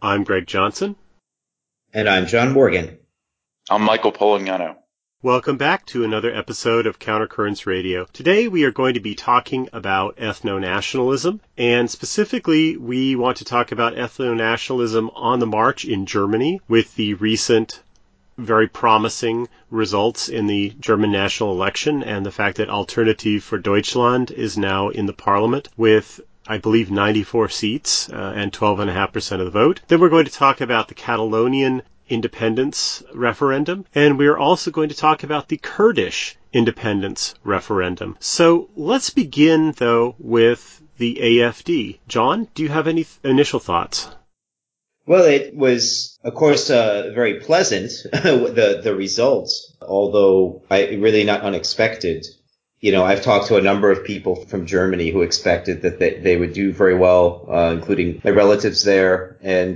I'm Greg Johnson. And I'm John Morgan. I'm Michael Polignano. Welcome back to another episode of Countercurrents Radio. Today we are going to be talking about ethno-nationalism, and specifically we want to talk about ethno-nationalism on the march in Germany with the recent very promising results in the German national election and the fact that Alternative for Deutschland is now in the parliament with, I believe, 94 seats and 12.5% of the vote. Then we're going to talk about the Catalonian independence referendum, and we're also going to talk about the Kurdish independence referendum. So let's begin, though, with the AfD. John, do you have any initial thoughts? Well, it was, of course, very pleasant, the results, although really not unexpected. You know, I've talked to a number of people from Germany who expected that they would do very well, including my relatives there. And,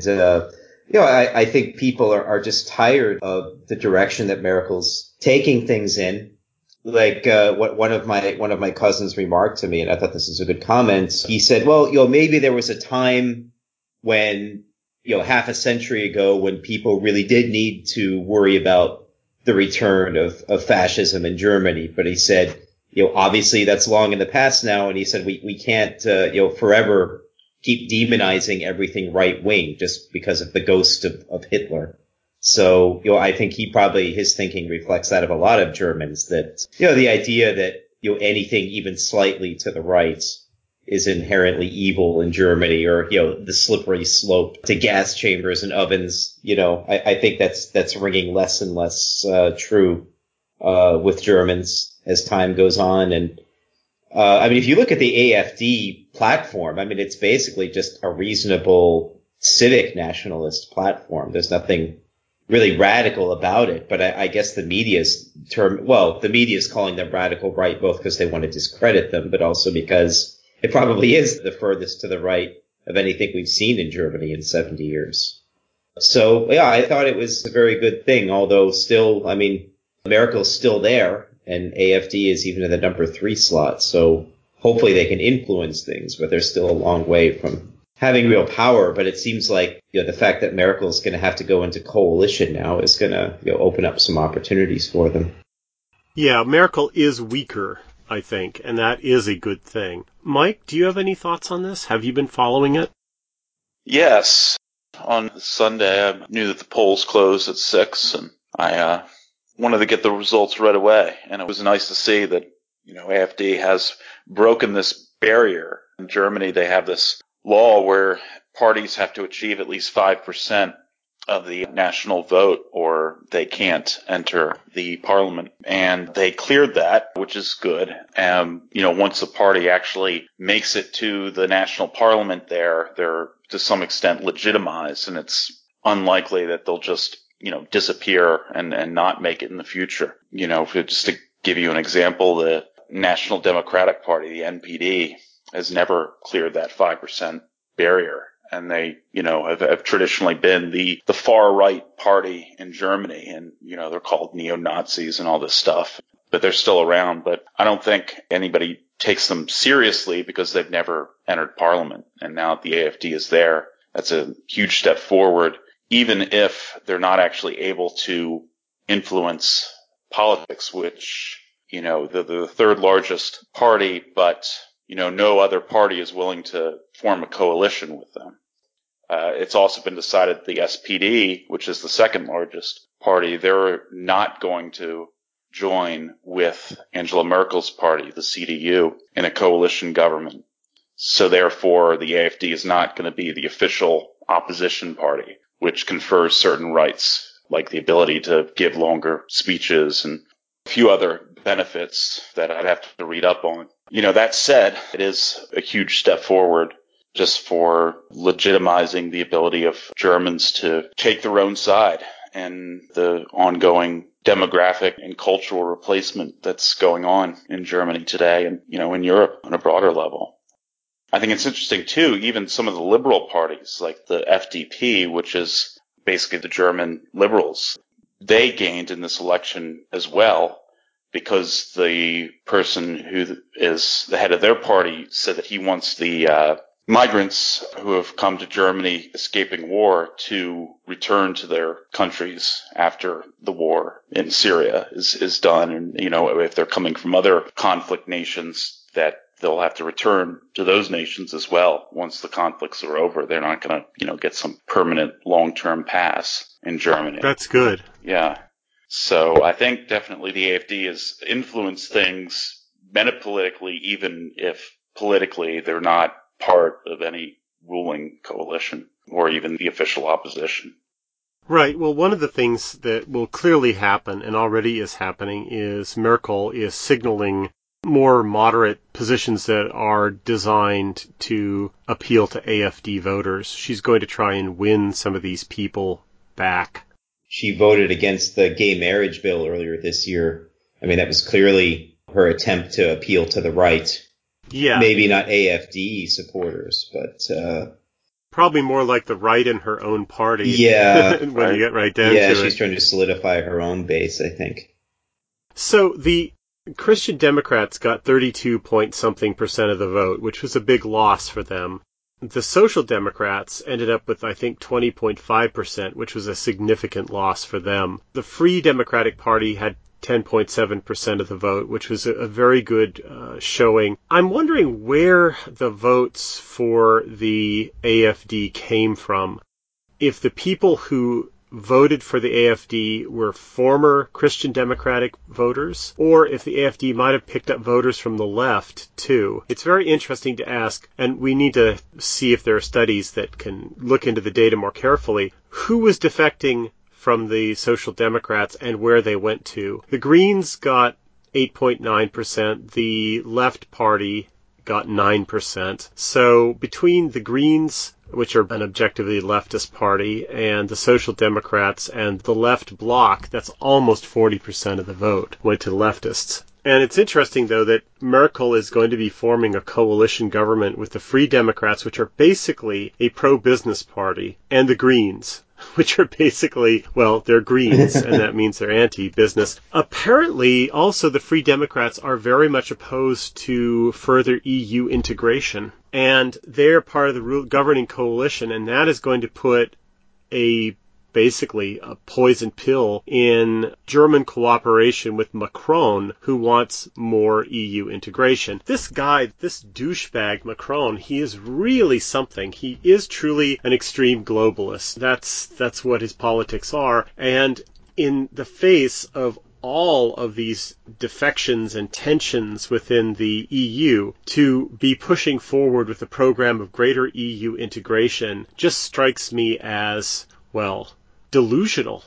I think people are just tired of the direction that Merkel's taking things in. Like, what one of my cousins remarked to me, and I thought this was a good comment. He said, well, maybe there was a time when, half a century ago when people really did need to worry about the return of fascism in Germany. But he said, obviously that's long in the past now. And he said, we can't, forever keep demonizing everything right wing just because of the ghost of Hitler. So, I think his thinking reflects that of a lot of Germans, that, the idea that, anything even slightly to the right is inherently evil in Germany, or, the slippery slope to gas chambers and ovens. I think that's ringing less and less true with Germans as time goes on. And if you look at the AfD platform, it's basically just a reasonable civic nationalist platform. There's nothing really radical about it, but I guess the media's calling them radical right, both because they want to discredit them, but also because it probably is the furthest to the right of anything we've seen in Germany in 70 years. So, I thought it was a very good thing, although still, Merkel's still there, and AfD is even in the number 3 slot, so hopefully they can influence things, but they're still a long way from having real power. But it seems like, the fact that Merkel's going to have to go into coalition now is going to, open up some opportunities for them. Yeah, Merkel is weaker, I think, and that is a good thing. Mike, do you have any thoughts on this? Have you been following it? Yes. On Sunday, I knew that the polls closed at 6, and I wanted to get the results right away. And it was nice to see that, AfD has broken this barrier. In Germany, they have this law where parties have to achieve at least 5% of the national vote or they can't enter the parliament. And they cleared that, which is good. Once a party actually makes it to the national parliament they're to some extent legitimized, and it's unlikely that they'll just, disappear and not make it in the future. Just to give you an example, the National Democratic Party, the NPD, has never cleared that 5% barrier. And they, have traditionally been the far right party in Germany. And, they're called neo-Nazis and all this stuff, but they're still around. But I don't think anybody takes them seriously because they've never entered parliament. And now that the AfD is there, that's a huge step forward, even if they're not actually able to influence politics, which, they're the third largest party, but no other party is willing to form a coalition with them. It's also been decided the SPD, which is the second largest party, they're not going to join with Angela Merkel's party, the CDU, in a coalition government. So therefore, the AfD is not going to be the official opposition party, which confers certain rights, like the ability to give longer speeches and a few other benefits that I'd have to read up on. That said, it is a huge step forward just for legitimizing the ability of Germans to take their own side and the ongoing demographic and cultural replacement that's going on in Germany today and, in Europe on a broader level. I think it's interesting, too, even some of the liberal parties like the FDP, which is basically the German liberals, they gained in this election as well, because the person who is the head of their party said that he wants the migrants who have come to Germany escaping war to return to their countries after the war in Syria is done. And, if they're coming from other conflict nations, that they'll have to return to those nations as well once the conflicts are over. They're not going to, get some permanent long-term pass in Germany. That's good. Yeah. So I think definitely the AfD has influenced things metapolitically, even if politically they're not part of any ruling coalition or even the official opposition. Right. Well, one of the things that will clearly happen and already is happening is Merkel is signaling more moderate positions that are designed to appeal to AfD voters. She's going to try and win some of these people back. She voted against the gay marriage bill earlier this year. I mean, that was clearly her attempt to appeal to the right. Yeah. Maybe not AfD supporters, but probably more like the right in her own party. Yeah. when you get right down to it. Yeah, she's trying to solidify her own base, I think. So the Christian Democrats got 32-point-something% of the vote, which was a big loss for them. The Social Democrats ended up with, I think, 20.5%, which was a significant loss for them. The Free Democratic Party had 10.7% of the vote, which was a very good showing. I'm wondering where the votes for the AfD came from. If the people who voted for the AfD were former Christian Democratic voters, or if the AfD might have picked up voters from the left, too. It's very interesting to ask, and we need to see if there are studies that can look into the data more carefully, who was defecting from the Social Democrats and where they went to. The Greens got 8.9%, the Left Party got 9%. So between the Greens, which are an objectively leftist party, and the Social Democrats and the left bloc, that's almost 40% of the vote went to the leftists. And it's interesting, though, that Merkel is going to be forming a coalition government with the Free Democrats, which are basically a pro-business party, and the Greens, which are basically, well, they're Greens, and that means they're anti-business. Apparently, also, the Free Democrats are very much opposed to further EU integration, and they're part of the governing coalition, and that is going to put basically a poison pill in German cooperation with Macron, who wants more EU integration. This guy, this douchebag Macron, he is really something. He is truly an extreme globalist. That's what his politics are. And in the face of all of these defections and tensions within the EU, to be pushing forward with a program of greater EU integration just strikes me as, well, delusional.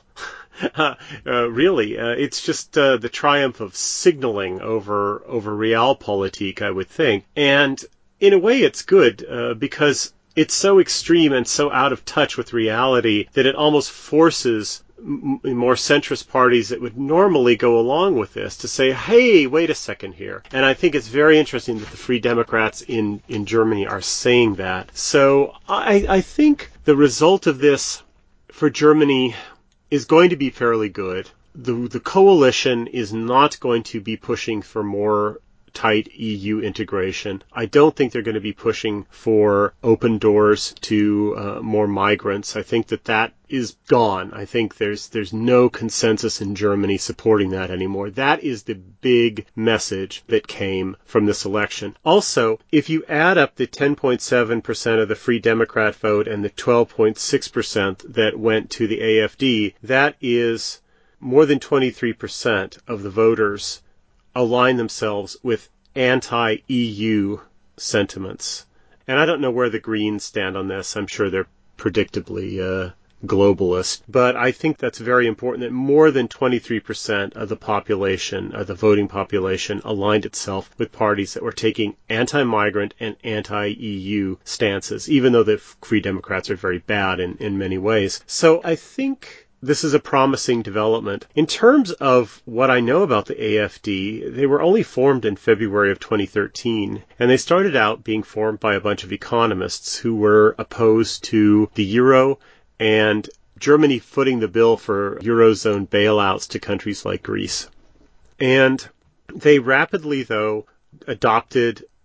Really, it's just the triumph of signaling over realpolitik, I would think. And in a way, it's good because it's so extreme and so out of touch with reality that it almost forces more centrist parties that would normally go along with this to say, hey, wait a second here. And I think it's very interesting that the Free Democrats in Germany are saying that. So I think the result of this for Germany is going to be fairly good. The coalition is not going to be pushing for more tight EU integration. I don't think they're going to be pushing for open doors to more migrants. I think that is gone. I think there's no consensus in Germany supporting that anymore. That is the big message that came from this election. Also, if you add up the 10.7% of the Free Democrat vote and the 12.6% that went to the AfD, that is more than 23% of the voters align themselves with anti-EU sentiments. And I don't know where the Greens stand on this. I'm sure they're predictably globalist. But I think that's very important that more than 23% of the population, of the voting population, aligned itself with parties that were taking anti-migrant and anti-EU stances, even though the Free Democrats are very bad in many ways. So I think this is a promising development. In terms of what I know about the AfD, they were only formed in February of 2013, and they started out being formed by a bunch of economists who were opposed to the euro and Germany footing the bill for Eurozone bailouts to countries like Greece. And they rapidly, though, adopted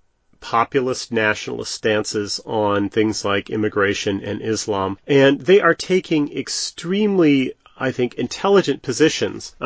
populist nationalist stances on things like immigration and Islam. And they are taking extremely, I think, intelligent positions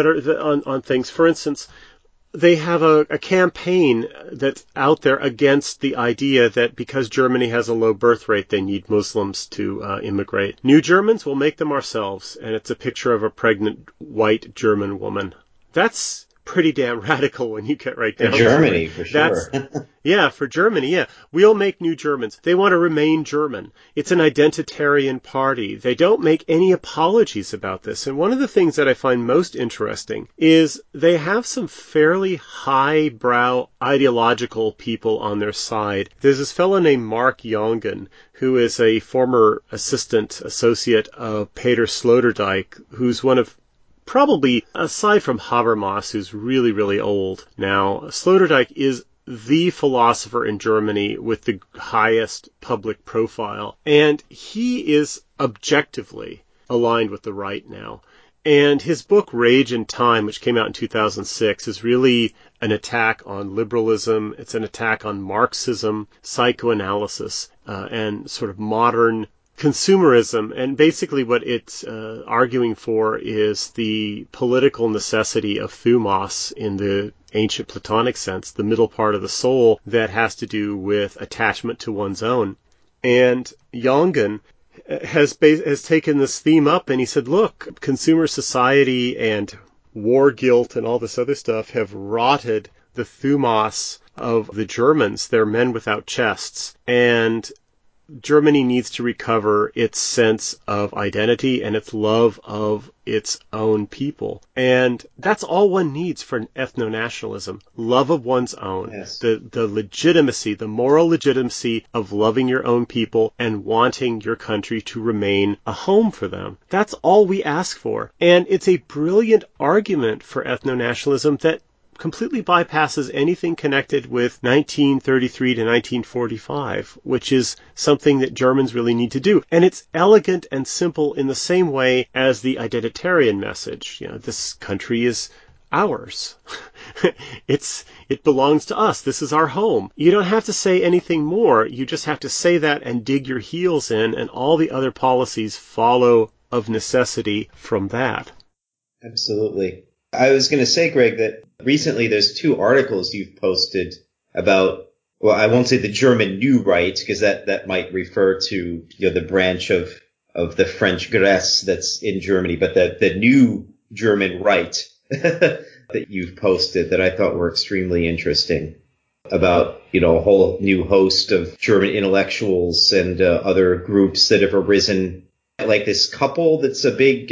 on things. For instance, they have a campaign that's out there against the idea that because Germany has a low birth rate, they need Muslims to immigrate. New Germans, we'll make them ourselves. And it's a picture of a pregnant white German woman. That's pretty damn radical when you get right down to it. Germany, for sure. Yeah, for Germany, yeah. We'll make New Germans. They want to remain German. It's an identitarian party. They don't make any apologies about this. And one of the things that I find most interesting is they have some fairly highbrow ideological people on their side. There's this fellow named Mark Jongen, who is a former associate of Peter Sloterdijk, who's one of probably, aside from Habermas, who's really, really old now, Sloterdijk is the philosopher in Germany with the highest public profile. And he is objectively aligned with the right now. And his book, Rage and Time, which came out in 2006, is really an attack on liberalism. It's an attack on Marxism, psychoanalysis, and sort of modern consumerism. And basically what it's arguing for is the political necessity of thumos in the ancient Platonic sense, the middle part of the soul that has to do with attachment to one's own. And Jongen has taken this theme up, and he said, look, consumer society and war guilt and all this other stuff have rotted the thumos of the Germans. They're men without chests. And Germany needs to recover its sense of identity and its love of its own people. And that's all one needs for ethno-nationalism. Love of one's own. Yes. The legitimacy, the moral legitimacy of loving your own people and wanting your country to remain a home for them. That's all we ask for. And it's a brilliant argument for ethno-nationalism that completely bypasses anything connected with 1933 to 1945, which is something that Germans really need to do. And it's elegant and simple in the same way as the identitarian message. You know, this country is ours. It belongs to us. This is our home. You don't have to say anything more. You just have to say that and dig your heels in, and all the other policies follow of necessity from that. Absolutely. I was going to say, Greg, that recently there's 2 articles you've posted about, well, I won't say the German New Right, because that might refer to, the branch of the French Grèce that's in Germany, but the new German right that you've posted that I thought were extremely interesting about, a whole new host of German intellectuals and other groups that have arisen. Like this couple that's a big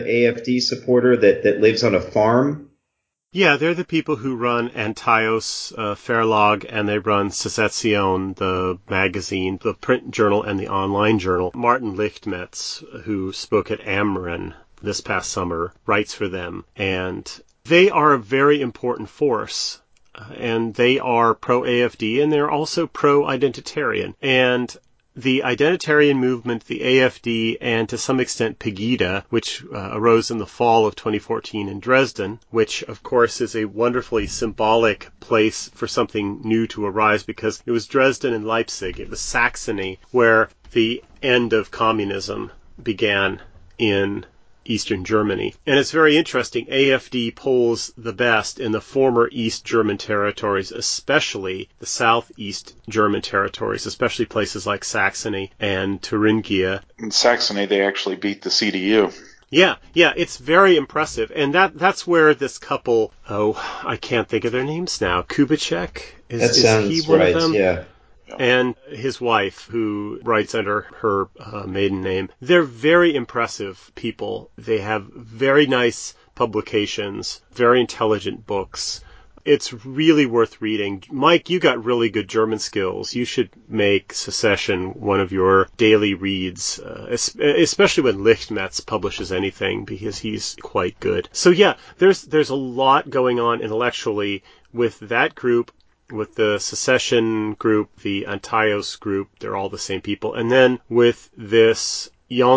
AfD supporter that lives on a farm. Yeah, they're the people who run Antaios Verlag, and they run Secession, the magazine, the print journal, and the online journal. Martin Lichtmetz, who spoke at Ameren this past summer, writes for them. And they are a very important force. And they are pro-AfD, and they're also pro-identitarian. And the identitarian movement, the AfD, and to some extent Pegida, which arose in the fall of 2014 in Dresden, which of course is a wonderfully symbolic place for something new to arise, because it was Dresden and Leipzig, it was Saxony, where the end of communism began in Eastern Germany. And it's very interesting. AfD polls the best in the former East German territories, especially the Southeast German territories, especially places like Saxony and Thuringia. In Saxony, they actually beat the CDU. Yeah, it's very impressive. And that's where this couple, I can't think of their names now. Kubitschek? Is he one of them? Yeah. And his wife, who writes under her maiden name. They're very impressive people. They have very nice publications, very intelligent books. It's really worth reading. Mike, you got really good German skills. You should make Secession one of your daily reads, especially when Lichtmetz publishes anything, because he's quite good. So yeah, there's a lot going on intellectually with that group, with the Secession group, the Antaios group. They're all the same people. And then with this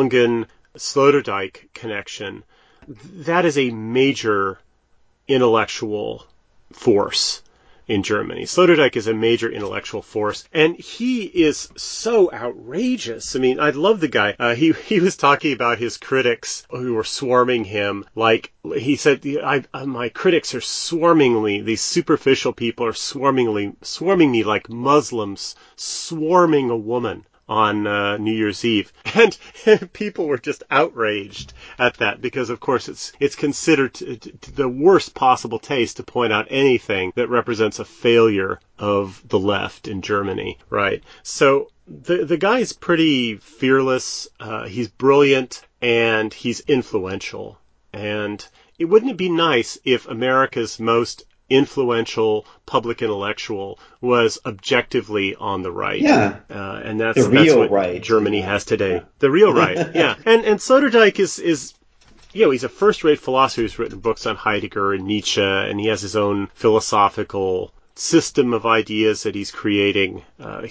Jongen-Sloterdijk connection, that is a major intellectual force in Germany. Sloterdijk is a major intellectual force, and he is so outrageous. I mean, I love the guy. He was talking about his critics who were swarming him. Like, he said, my critics are these superficial people are swarming me like Muslims swarming a woman on New Year's Eve, and people were just outraged at that because, of course, it's considered the worst possible taste to point out anything that represents a failure of the left in Germany, right? So the guy's pretty fearless, he's brilliant, and he's influential. And wouldn't it be nice if America's most influential public intellectual was objectively on the right? Yeah. And that's what right. Germany has today. Yeah. The real right, yeah. And Sloterdijk is he's a first-rate philosopher who's written books on Heidegger and Nietzsche, and he has his own philosophical system of ideas that he's creating.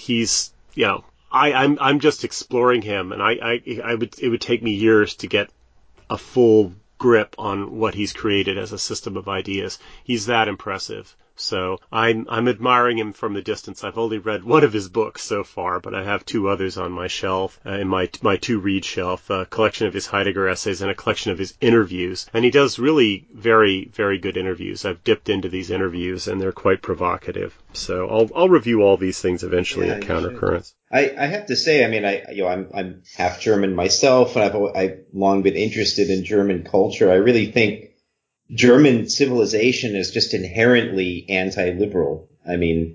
I'm just exploring him, and it would take me years to get a full grip on what he's created as a system of ideas. He's that impressive. So I'm admiring him from the distance. I've only read one of his books so far, but I have two others on my shelf, in my to-read shelf, a collection of his Heidegger essays and a collection of his interviews. And he does really very, very good interviews. I've dipped into these interviews, and they're quite provocative. So I'll review all these things eventually at Countercurrents. I have to say, I mean, I'm half German myself, and I've long been interested in German culture. I really think German civilization is just inherently anti-liberal. I mean,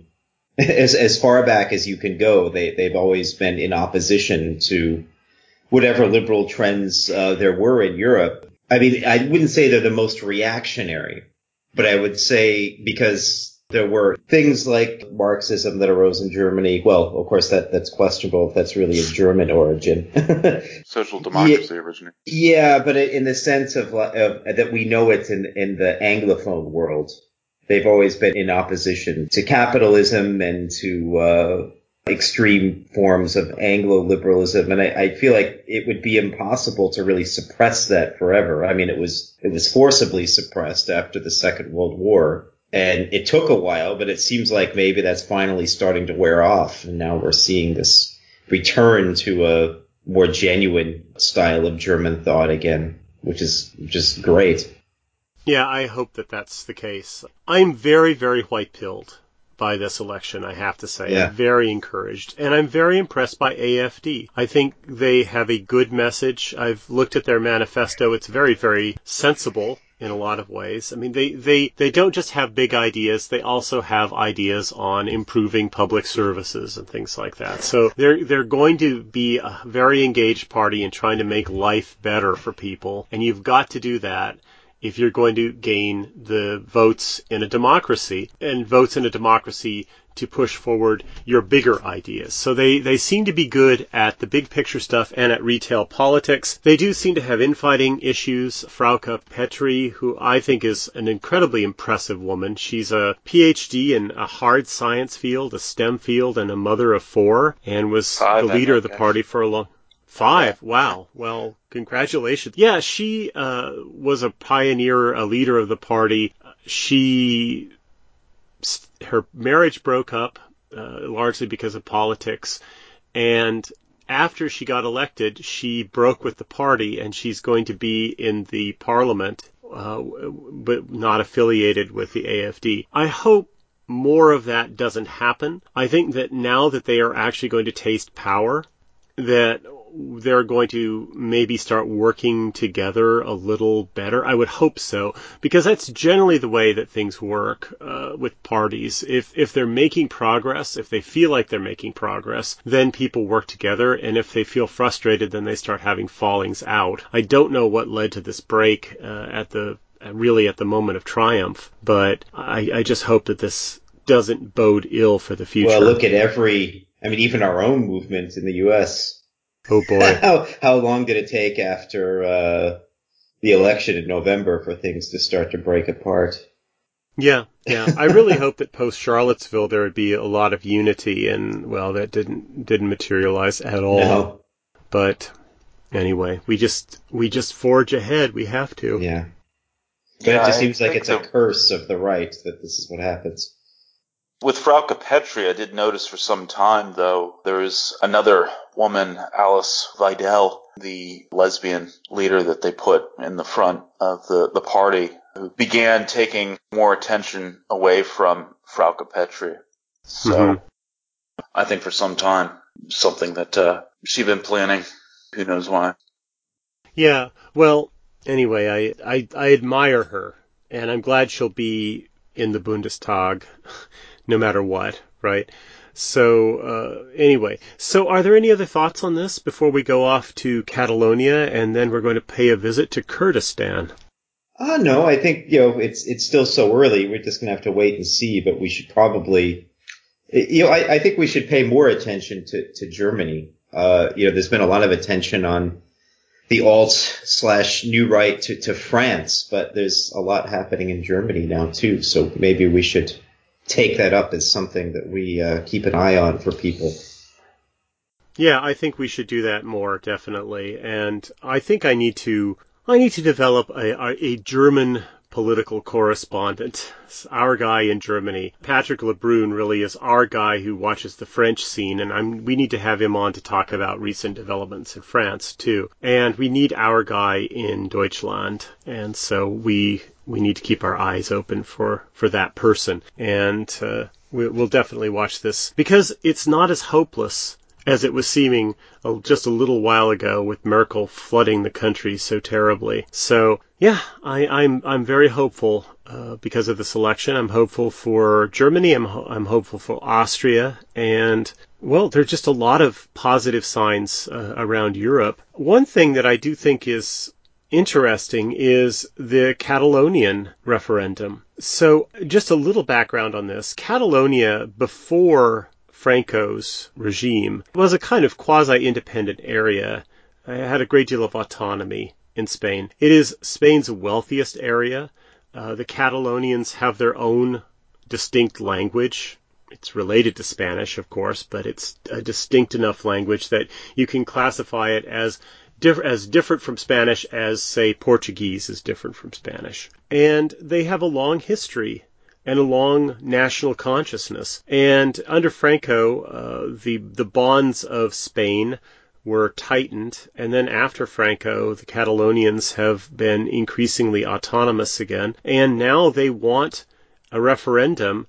as far back as you can go, they've always been in opposition to whatever liberal trends there were in Europe. I mean, I wouldn't say they're the most reactionary, but I would say because there were things like Marxism that arose in Germany. Well, of course, that's questionable if that's really a German origin. Social democracy originated. Yeah, but in the sense of that we know it's in the Anglophone world. They've always been in opposition to capitalism and to extreme forms of Anglo-liberalism. And I feel like it would be impossible to really suppress that forever. I mean, it was forcibly suppressed after the Second World War. And it took a while, but it seems like maybe that's finally starting to wear off. And now we're seeing this return to a more genuine style of German thought again, which is just great. Yeah, I hope that that's the case. I'm very, very white-pilled by this election, I have to say. Yeah. I'm very encouraged. And I'm very impressed by AFD. I think they have a good message. I've looked at their manifesto. It's very, very sensible in a lot of ways. I mean, they don't just have big ideas, they also have ideas on improving public services and things like that. So they're going to be a very engaged party in trying to make life better for people, and you've got to do that if you're going to gain the votes in a democracy, and votes in a democracy to push forward your bigger ideas. So they seem to be good at the big picture stuff and at retail politics. They do seem to have infighting issues. Frauke Petry, who I think is an incredibly impressive woman. She's a PhD in a hard science field, a STEM field, and a mother of four, and was the leader of the party for a long... 5. Wow. Well, congratulations. Yeah, she was a pioneer, a leader of the party. Her marriage broke up largely because of politics, and after she got elected, she broke with the party, and she's going to be in the parliament, but not affiliated with the AFD. I hope more of that doesn't happen. I think that now that they are actually going to taste power, that they're going to maybe start working together a little better. I would hope so, because that's generally the way that things work with parties. If they're making progress, if they feel like they're making progress, then people work together, and if they feel frustrated, then they start having fallings out. I don't know what led to this break at the moment of triumph, but I just hope that this doesn't bode ill for the future. Well, look at even our own movement in the U.S. Oh boy. How long did it take after the election in November for things to start to break apart? Yeah. I really hope that post Charlottesville there would be a lot of unity, and well, that didn't materialize at all. No. But anyway, we just forge ahead. We have to. Yeah. But it just seems like it's a curse of the right that this is what happens. With Frauke Petry, I did notice for some time, though, there is another woman, Alice Weidel, the lesbian leader that they put in the front of the party, who began taking more attention away from Frauke Petry. So I think for some time, something that she's been planning. Who knows why? Yeah, well, anyway, I admire her, and I'm glad she'll be in the Bundestag no matter what, right? So, anyway, so are there any other thoughts on this before we go off to Catalonia, and then we're going to pay a visit to Kurdistan? No, I think, it's still so early. We're just going to have to wait and see, but we should probably, I think we should pay more attention to Germany. There's been a lot of attention on the alt/new right to France, but there's a lot happening in Germany now too. So maybe we should take that up as something that we keep an eye on for people. Yeah, I think we should do that more, definitely. And I think I need to develop a German political correspondent, our guy in Germany. Patrick Lebrun really is our guy who watches the French scene, and we need to have him on to talk about recent developments in France too. And we need our guy in Deutschland, and so we need to keep our eyes open for that person. And we'll definitely watch this, because it's not as hopeless as it was seeming just a little while ago with Merkel flooding the country so terribly. So, yeah, I'm very hopeful because of this election. I'm hopeful for Germany. I'm hopeful for Austria. And, well, there are just a lot of positive signs around Europe. One thing that I do think is interesting is the Catalonian referendum. So, just a little background on this. Catalonia, before Franco's regime, was a kind of quasi-independent area. It had a great deal of autonomy in Spain. It is Spain's wealthiest area. The Catalonians have their own distinct language. It's related to Spanish, of course, but it's a distinct enough language that you can classify it as different from Spanish as, say, Portuguese is different from Spanish. And they have a long history and a long national consciousness. And under Franco, the bonds of Spain were tightened, and then after Franco, the Catalonians have been increasingly autonomous again, and now they want a referendum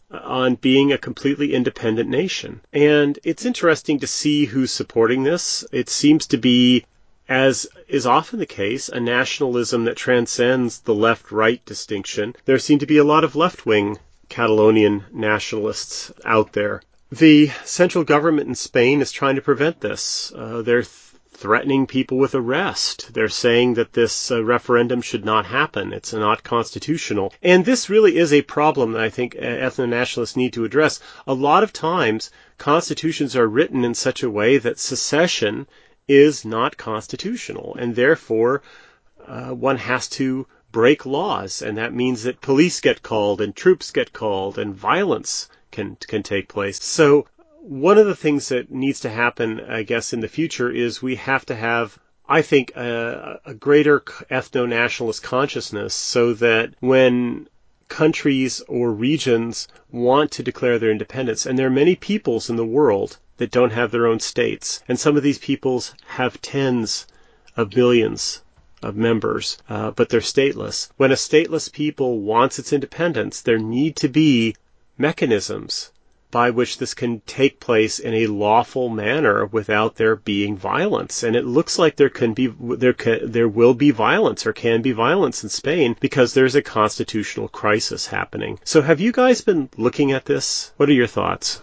on being a completely independent nation. And it's interesting to see who's supporting this. It seems to be, as is often the case, a nationalism that transcends the left-right distinction. There seem to be a lot of left-wing Catalonian nationalists out there. The central government in Spain is trying to prevent this. They're threatening people with arrest. They're saying that this referendum should not happen. It's not constitutional. And this really is a problem that I think ethno-nationalists need to address. A lot of times, constitutions are written in such a way that secession is not constitutional, and therefore one has to break laws, and that means that police get called and troops get called and violence can take place. So one of the things that needs to happen, I guess, in the future is we have to have, I think, a greater ethno-nationalist consciousness, so that when countries or regions want to declare their independence, and there are many peoples in the world that don't have their own states, and some of these peoples have tens of millions of members, but they're stateless. When a stateless people wants its independence, there need to be mechanisms by which this can take place in a lawful manner without there being violence. And it looks like there will be violence, or can be violence in Spain, because there's a constitutional crisis happening. So have you guys been looking at this? What are your thoughts?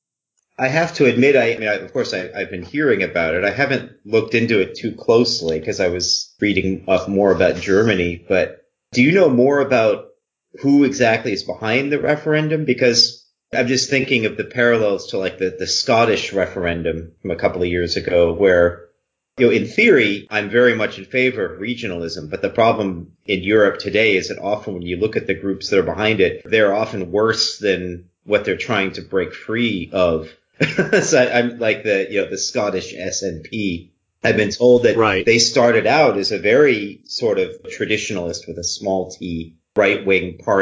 I have to admit, of course, I've been hearing about it. I haven't looked into it too closely because I was reading up more about Germany. But do you know more about who exactly is behind the referendum? Because I'm just thinking of the parallels to like the Scottish referendum from a couple of years ago, where, in theory, I'm very much in favor of regionalism. But the problem in Europe today is that often when you look at the groups that are behind it, they're often worse than what they're trying to break free of. So I'm like the Scottish SNP. I've been told that They started out as a very sort of traditionalist with a small t right-wing party.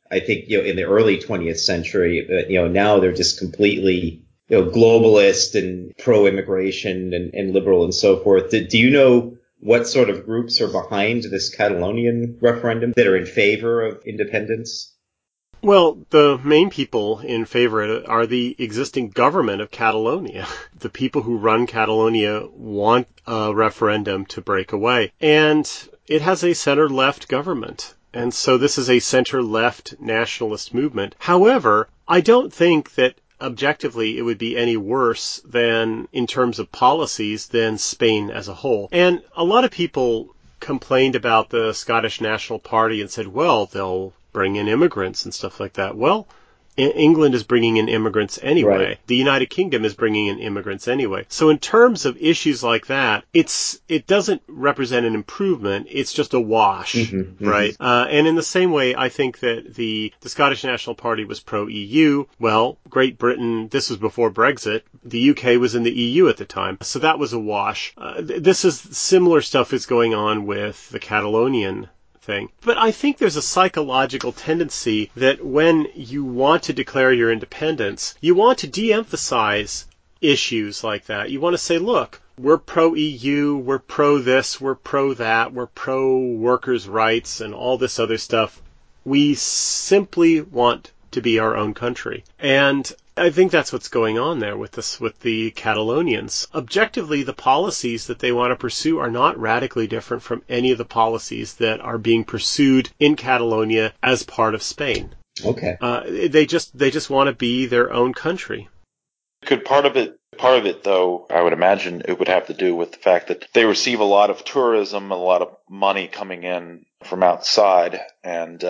I think, in the early 20th century. Now they're just completely, globalist and pro-immigration and liberal and so forth. Do you know what sort of groups are behind this Catalonian referendum that are in favor of independence? Well, the main people in favor of it are the existing government of Catalonia. The people who run Catalonia want a referendum to break away. And it has a center-left government. And so this is a center-left nationalist movement. However, I don't think that objectively it would be any worse than, in terms of policies, than Spain as a whole. And a lot of people complained about the Scottish National Party and said, well, they'll bring in immigrants and stuff like that. Well, England is bringing in immigrants anyway. Right. The United Kingdom is bringing in immigrants anyway. So in terms of issues like that, it doesn't represent an improvement. It's just a wash, right? And in the same way, I think that the Scottish National Party was pro-EU. Well, Great Britain, this was before Brexit. The UK was in the EU at the time. So that was a wash. This is similar stuff is going on with the Catalonian thing. But I think there's a psychological tendency that when you want to declare your independence, you want to de-emphasize issues like that. You want to say, look, we're pro-EU, we're pro-this, we're pro-that, we're pro-workers' rights and all this other stuff. We simply want to be our own country. And I think that's what's going on there with the Catalonians. Objectively, the policies that they want to pursue are not radically different from any of the policies that are being pursued in Catalonia as part of Spain. Okay. They just want to be their own country. Could part of it, though, I would imagine it would have to do with the fact that they receive a lot of tourism, a lot of money coming in from outside, and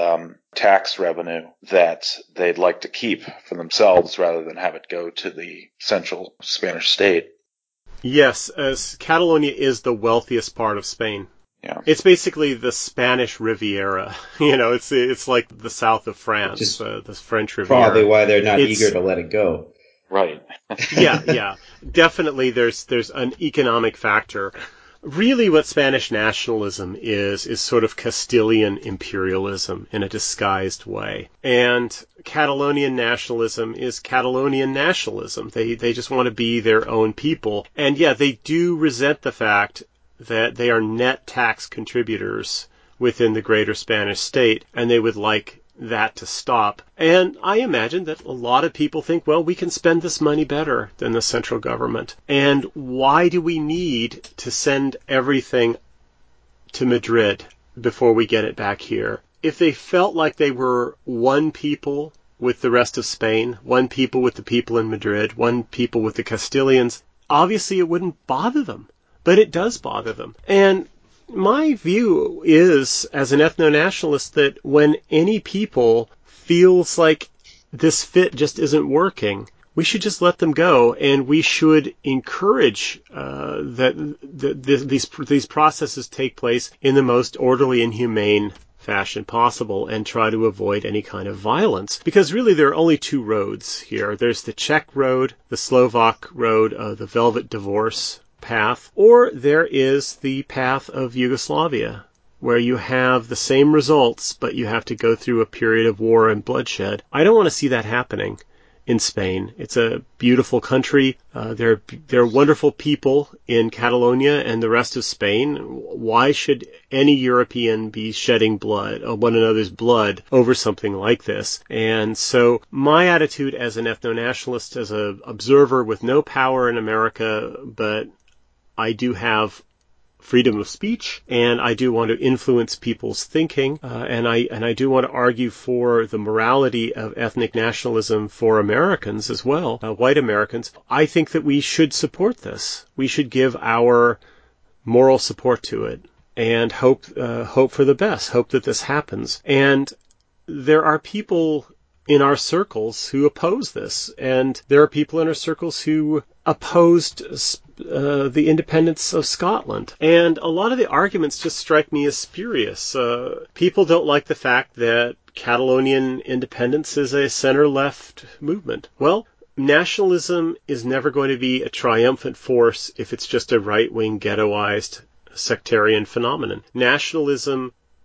tax revenue that they'd like to keep for themselves rather than have it go to the central Spanish state. Yes, as Catalonia is the wealthiest part of Spain. Yeah. It's basically the Spanish Riviera. It's like the south of France, the French Riviera. Probably why they're not eager to let it go. Right. Yeah. Definitely there's an economic factor. Really what Spanish nationalism is sort of Castilian imperialism in a disguised way. And Catalonian nationalism is Catalonian nationalism. They just want to be their own people. And yeah, they do resent the fact that they are net tax contributors within the greater Spanish state, and they would like that to stop. And I imagine that a lot of people think, well, we can spend this money better than the central government. And why do we need to send everything to Madrid before we get it back here? If they felt like they were one people with the rest of Spain, one people with the people in Madrid, one people with the Castilians, obviously it wouldn't bother them. But it does bother them. And my view is, as an ethno-nationalist, that when any people feels like this fit just isn't working, we should just let them go, and we should encourage that these processes take place in the most orderly and humane fashion possible, and try to avoid any kind of violence. Because really there are only two roads here. There's the Czech road, the Slovak road, the Velvet Divorce path, or there is the path of Yugoslavia, where you have the same results, but you have to go through a period of war and bloodshed. I don't want to see that happening in Spain. It's a beautiful country. There are wonderful people in Catalonia and the rest of Spain. Why should any European be shedding blood, one another's blood, over something like this? And so my attitude as an ethno-nationalist, as an observer with no power in America, but I do have freedom of speech, and I do want to influence people's thinking, and I do want to argue for the morality of ethnic nationalism for Americans as well, white Americans. I think that we should support this. We should give our moral support to it, and hope for the best, hope that this happens. And there are people in our circles who oppose this, and there are people in our circles who opposed the independence of Scotland. And a lot of the arguments just strike me as spurious. People don't like the fact that Catalonian independence is a center-left movement. Well, nationalism is never going to be a triumphant force if it's just a right-wing, ghettoized, sectarian phenomenon. Nationalism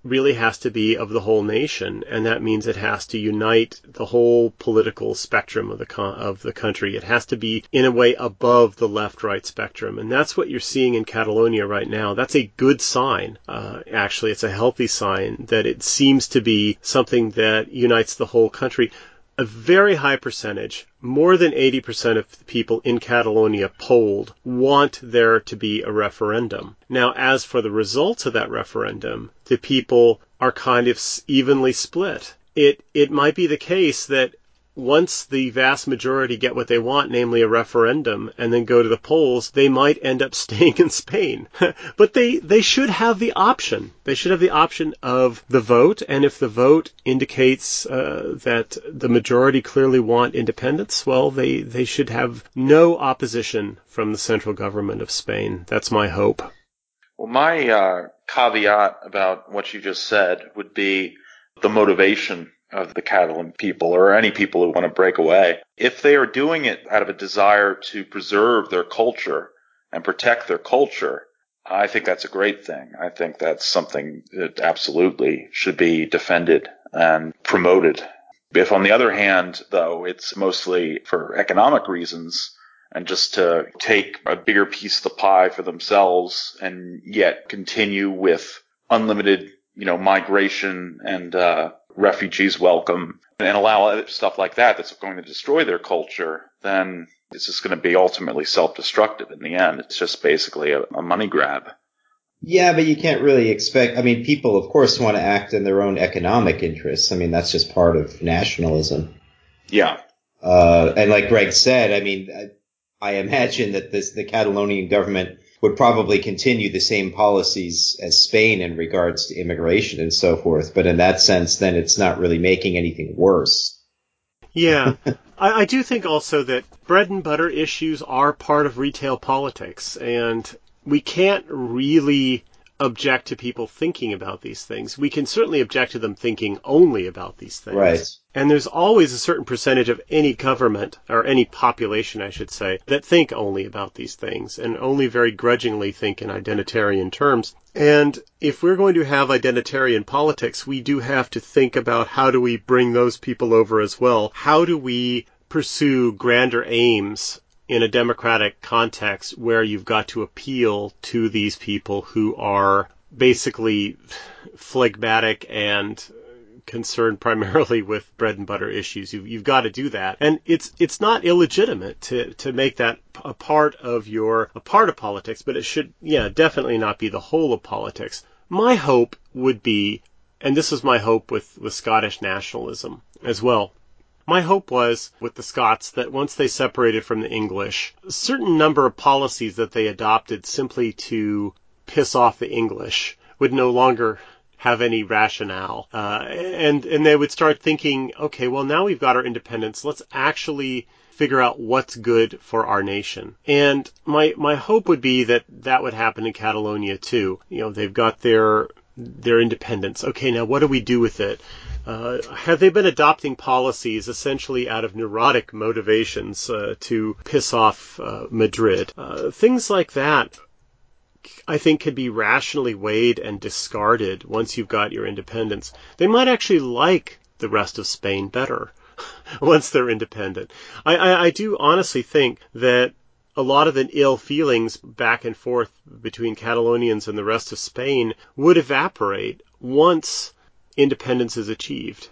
really has to be of the whole nation, and that means it has to unite the whole political spectrum of the country. It has to be, in a way, above the left-right spectrum, and that's what you're seeing in Catalonia right now. That's a good sign. Actually, it's a healthy sign that it seems to be something that unites the whole country. A very high percentage, more than 80% of the people in Catalonia polled, want there to be a referendum. Now, as for the results of that referendum, the people are kind of evenly split. It might be the case that once the vast majority get what they want, namely a referendum, and then go to the polls, they might end up staying in Spain. But they should have the option. They should have the option of the vote, and if the vote indicates that the majority clearly want independence, well, they should have no opposition from the central government of Spain. That's my hope. Well, my caveat about what you just said would be the motivation of the Catalan people, or any people who want to break away. If they are doing it out of a desire to preserve their culture and protect their culture, I think that's a great thing. I think that's something that absolutely should be defended and promoted. If, on the other hand, though, it's mostly for economic reasons and just to take a bigger piece of the pie for themselves and yet continue with unlimited, migration and refugees welcome, and allow other stuff like that that's going to destroy their culture, then it's just going to be ultimately self-destructive in the end. It's just basically a money grab. Yeah, but you can't really expect, people, of course, want to act in their own economic interests. That's just part of nationalism. Yeah. And like Greg said, I imagine that the Catalonian government would probably continue the same policies as Spain in regards to immigration and so forth. But in that sense, then it's not really making anything worse. Yeah. I do think also that bread and butter issues are part of retail politics, and we can't really object to people thinking about these things. We can certainly object to them thinking only about these things. Right. And there's always a certain percentage of any government, or any population, I should say, that think only about these things and only very grudgingly think in identitarian terms. And if we're going to have identitarian politics, we do have to think about how do we bring those people over as well. How do we pursue grander aims in a democratic context where you've got to appeal to these people who are basically phlegmatic and concerned primarily with bread and butter issues. You've got to do that. And it's not illegitimate to make that a part of politics, but it should, definitely not be the whole of politics. My hope would be, and this is my hope with Scottish nationalism as well, my hope was with the Scots that once they separated from the English, a certain number of policies that they adopted simply to piss off the English would no longer have any rationale. And they would start thinking, okay, well, now we've got our independence. Let's actually figure out what's good for our nation. And my hope would be that would happen in Catalonia too. They've got their independence. Okay, now what do we do with it? Have they been adopting policies essentially out of neurotic motivations to piss off Madrid? Things like that, I think, could be rationally weighed and discarded once you've got your independence. They might actually like the rest of Spain better once they're independent. I do honestly think that a lot of the ill feelings back and forth between Catalonians and the rest of Spain would evaporate once independence is achieved,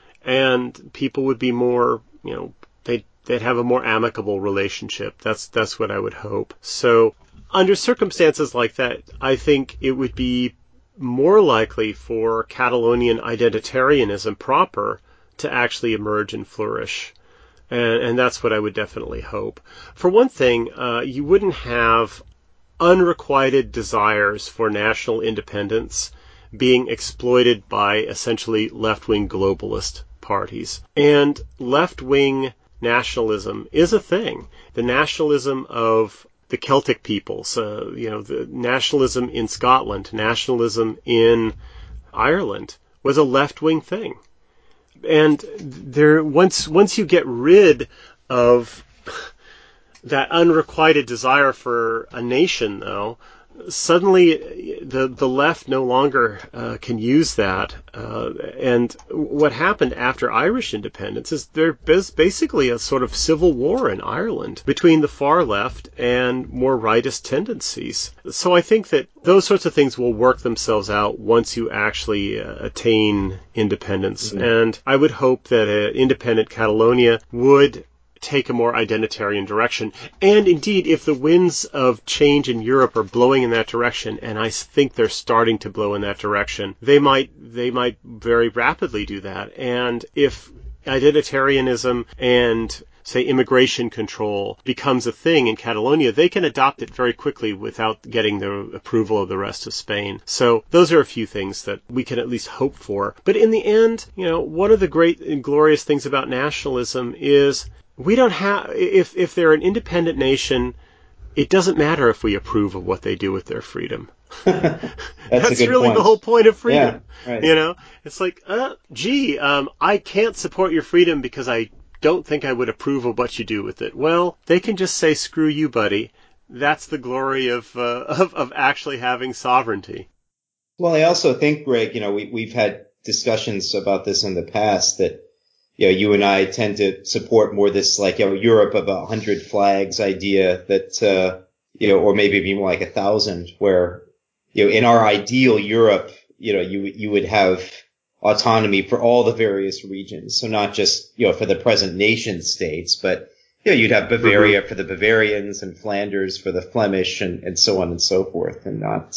and people would be more, they'd have a more amicable relationship. That's what I would hope. So under circumstances like that, I think it would be more likely for Catalonian identitarianism proper to actually emerge and flourish. And that's what I would definitely hope. For one thing, you wouldn't have unrequited desires for national independence being exploited by essentially left-wing globalist parties. And left-wing nationalism is a thing. The nationalism of the Celtic peoples, the nationalism in Scotland, nationalism in Ireland was a left-wing thing. And once you get rid of that unrequited desire for a nation, though, suddenly the left no longer can use that. And what happened after Irish independence is there's basically a sort of civil war in Ireland between the far left and more rightist tendencies. So I think that those sorts of things will work themselves out once you actually attain independence. Mm-hmm. And I would hope that an independent Catalonia would take a more identitarian direction. And indeed, if the winds of change in Europe are blowing in that direction, and I think they're starting to blow in that direction, they might very rapidly do that. And if identitarianism and, say, immigration control becomes a thing in Catalonia, they can adopt it very quickly without getting the approval of the rest of Spain. So those are a few things that we can at least hope for. But in the end, one of the great and glorious things about nationalism is we don't have, if they're an independent nation, it doesn't matter if we approve of what they do with their freedom. That's really the whole point of freedom. Yeah, right. It's like, I can't support your freedom because I don't think I would approve of what you do with it. Well, they can just say, screw you, buddy. That's the glory of actually having sovereignty. Well, I also think, Greg, we've had discussions about this in the past that, you and I tend to support more this Europe of 100 flags idea that, or maybe even like 1,000, where, in our ideal Europe, you would have autonomy for all the various regions. So not just, for the present nation states, but, you'd have Bavaria for the Bavarians and Flanders for the Flemish and so on and so forth, and not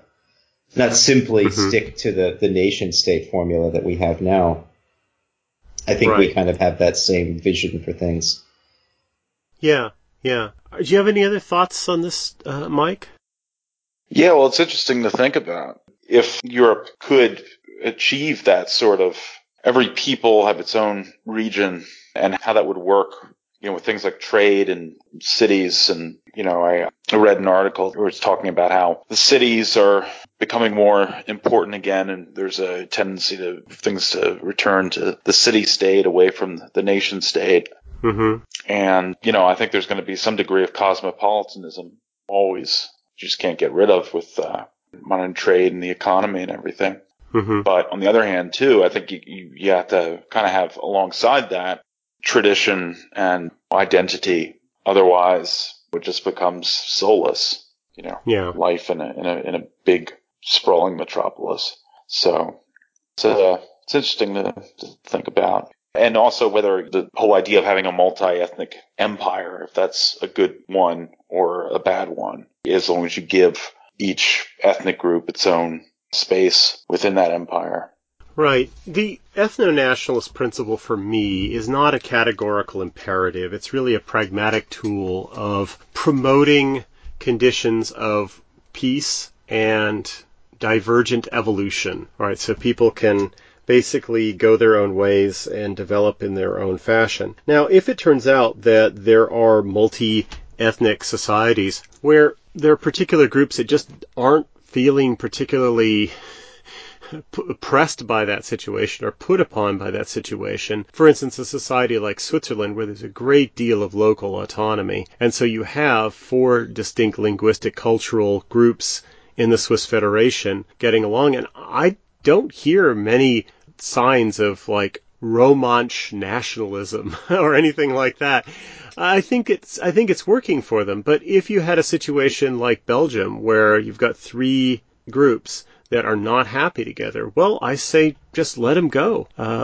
simply stick to the nation state formula that we have now. I think we kind of have that same vision for things. Yeah. Do you have any other thoughts on this, Mike? Yeah, well, it's interesting to think about. If Europe could achieve that sort of, every people have its own region, and how that would work, with things like trade and cities. And, I read an article where it's talking about how the cities are becoming more important again, and there's a tendency to things to return to the city-state away from the nation-state. Mm-hmm. And, I think there's going to be some degree of cosmopolitanism always. You just can't get rid of with modern trade and the economy and everything. Mm-hmm. But on the other hand, too, I think you have to kind of have alongside that tradition and identity. Otherwise, it just becomes soulless. Life in a big sprawling metropolis. So it's interesting to think about. And also whether the whole idea of having a multi-ethnic empire, if that's a good one or a bad one, as long as you give each ethnic group its own space within that empire. Right. The ethno-nationalist principle for me is not a categorical imperative. It's really a pragmatic tool of promoting conditions of peace and divergent evolution. Right. So people can basically go their own ways and develop in their own fashion. Now, if it turns out that there are multi-ethnic societies where there are particular groups that just aren't feeling particularly pressed by that situation or put upon by that situation. For instance, a society like Switzerland where there's a great deal of local autonomy. And so you have 4 distinct linguistic cultural groups in the Swiss Federation getting along. And I don't hear many signs of Romansh nationalism or anything like that. I think it's working for them. But if you had a situation like Belgium where you've got 3 groups that are not happy together, well, I say just let them go.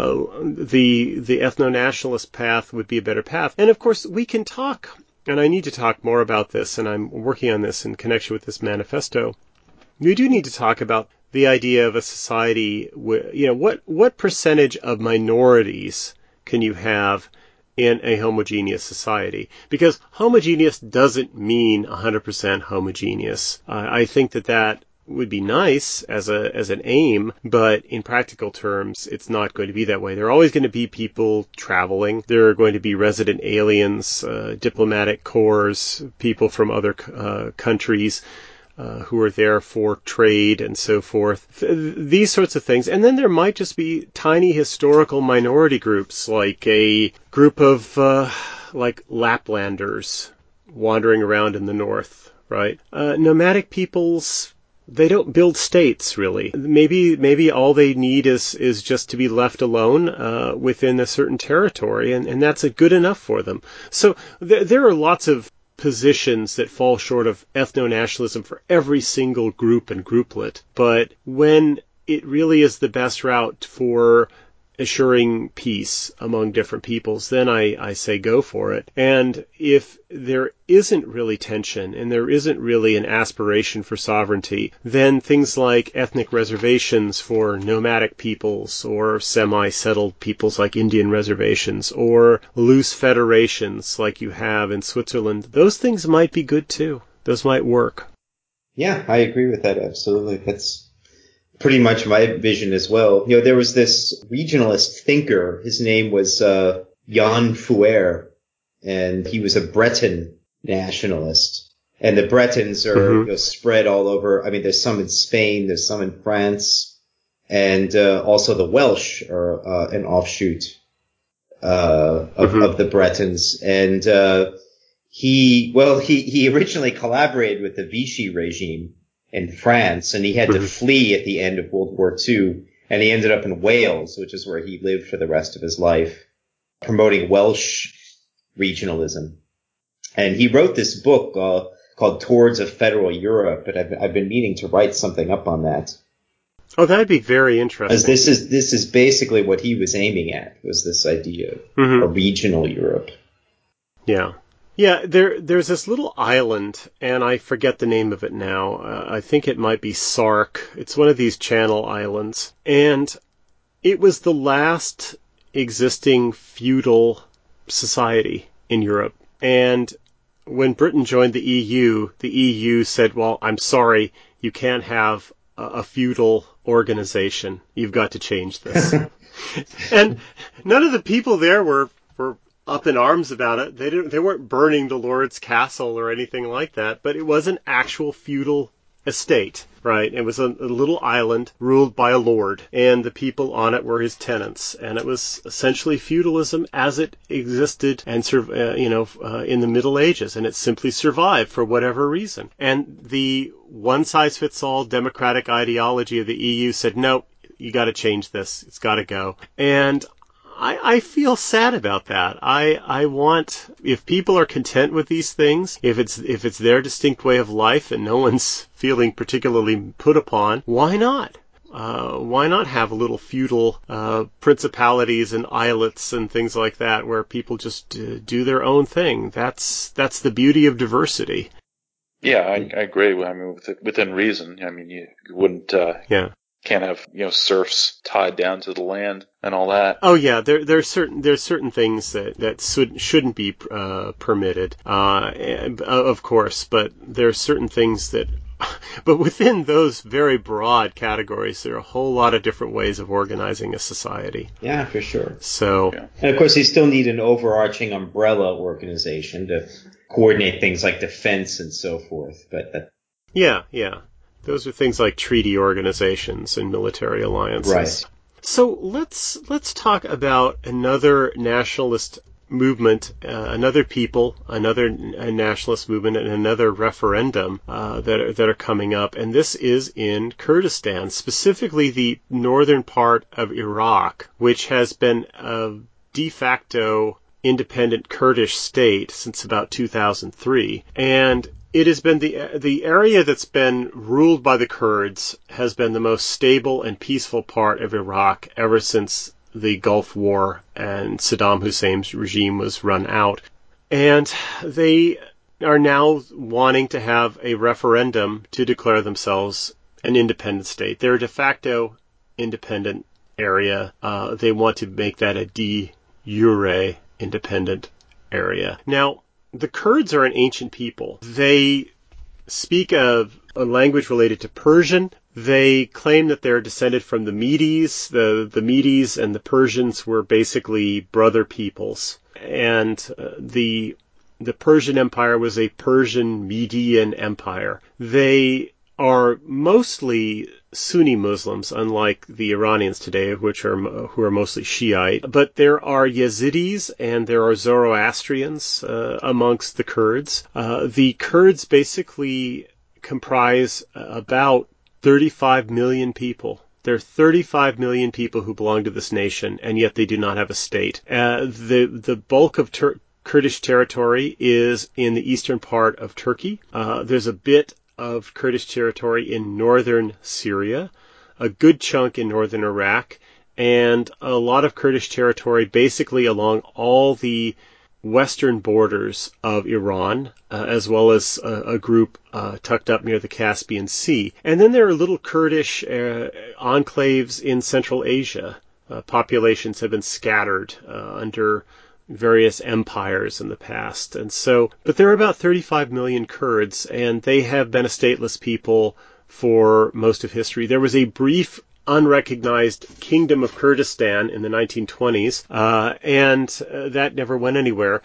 The ethno-nationalist path would be a better path. And of course, we can talk, and I need to talk more about this, and I'm working on this in connection with this manifesto. We do need to talk about the idea of a society where, what percentage of minorities can you have in a homogeneous society? Because homogeneous doesn't mean 100% homogeneous. I think that would be nice as an aim, but in practical terms, it's not going to be that way. There are always going to be people traveling. There are going to be resident aliens, diplomatic corps, people from other countries who are there for trade and so forth. These sorts of things. And then there might just be tiny historical minority groups, like a group of Laplanders wandering around in the north, right? Nomadic peoples, they don't build states, really. Maybe all they need is just to be left alone within a certain territory, and that's good enough for them. So there are lots of positions that fall short of ethno-nationalism for every single group and grouplet, but when it really is the best route for assuring peace among different peoples, then I say go for it. And if there isn't really tension and there isn't really an aspiration for sovereignty, then things like ethnic reservations for nomadic peoples or semi-settled peoples like Indian reservations or loose federations like you have in Switzerland, those things might be good too. Those might work. Yeah, I agree with that. Absolutely. That's pretty much my vision as well. There was this regionalist thinker. His name was Jan Fouer, and he was a Breton nationalist. And the Bretons are spread all over. I mean, there's some in Spain, there's some in France, and also the Welsh are an offshoot of the Bretons. And he originally collaborated with the Vichy regime in France, and he had to flee at the end of World War II, and he ended up in Wales, which is where he lived for the rest of his life, promoting Welsh regionalism. And he wrote this book called Towards a Federal Europe, but I've been meaning to write something up on that. Oh, that'd be very interesting. As this is basically what he was aiming at, was this idea of a regional Europe. Yeah. Yeah, there's this little island, and I forget the name of it now. I think it might be Sark. It's one of these Channel Islands. And it was the last existing feudal society in Europe. And when Britain joined the EU said, well, I'm sorry, you can't have a feudal organization. You've got to change this. And none of the people there were up in arms about it. They weren't burning the Lord's castle or anything like that, but it was an actual feudal estate, right? It was a little island ruled by a lord, and the people on it were his tenants, and it was essentially feudalism as it existed and in the Middle Ages, and it simply survived for whatever reason. And the one-size-fits-all democratic ideology of the EU said, no, you got to change this. It's got to go. And I feel sad about that. I want, if people are content with these things, if it's their distinct way of life and no one's feeling particularly put upon, why not? Why not have little feudal principalities and islets and things like that where people just do their own thing? That's the beauty of diversity. Yeah, I agree. I mean, within reason. I mean, you wouldn't. Can't have serfs tied down to the land and all that. Oh yeah, there's certain things that shouldn't be permitted, of course, but there are certain things that. But within those very broad categories, there are a whole lot of different ways of organizing a society. Yeah, for sure. So, and of course, you still need an overarching umbrella organization to coordinate things like defense and so forth. But yeah. Those are things like treaty organizations and military alliances. Right. So let's talk about another nationalist movement, another nationalist movement, and another referendum that are coming up. And this is in Kurdistan, specifically the northern part of Iraq, which has been a de facto independent Kurdish state since about 2003. And it has been the area that's been ruled by the Kurds has been the most stable and peaceful part of Iraq ever since the Gulf War and Saddam Hussein's regime was run out. And they are now wanting to have a referendum to declare themselves an independent state. They're a de facto independent area. They want to make that a de jure independent area. Now, the Kurds are an ancient people. They speak a language related to Persian. They claim that they're descended from the Medes. The Medes and the Persians were basically brother peoples. And the Persian Empire was a Persian Median Empire. They are mostly Sunni Muslims, unlike the Iranians today, who are mostly Shiite. But there are Yazidis and there are Zoroastrians amongst the Kurds. The Kurds basically comprise about 35 million people. There are 35 million people who belong to this nation, and yet they do not have a state. The bulk of Kurdish territory is in the eastern part of Turkey. There's a bit of Kurdish territory in northern Syria, a good chunk in northern Iraq, and a lot of Kurdish territory basically along all the western borders of Iran, as well as a group tucked up near the Caspian Sea. And then there are little Kurdish enclaves in Central Asia. Populations have been scattered under various empires in the past. And so, but there are about 35 million Kurds, and they have been a stateless people for most of history. There was a brief unrecognized Kingdom of Kurdistan in the 1920s, and that never went anywhere.